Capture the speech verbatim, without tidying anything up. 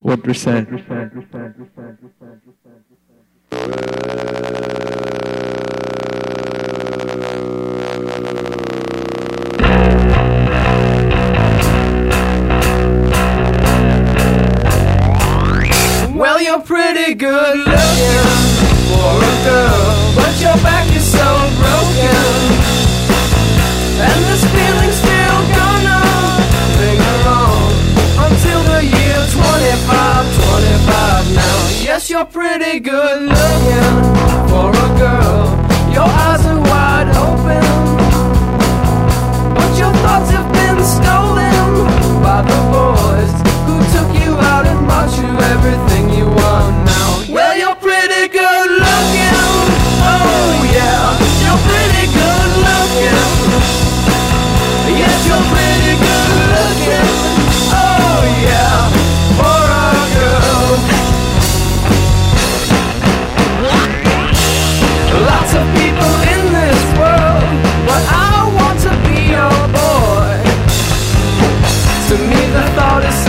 What percent? Well, you're pretty good looking for a girl, but your back is so broken, and this feeling's still gonna linger on until the year twenty-five, twenty-five now. Yes, you're pretty good looking for a girl. Your eyes are wide open, but your thoughts have been stolen by the boys who took you out and bought you everything you want now. Well, you're pretty good looking. Oh yeah, you're pretty good looking. Yes, you're pretty good looking. Oh yeah, for a girl. Lots of people in this world, but I want to be your boy. To me the thought is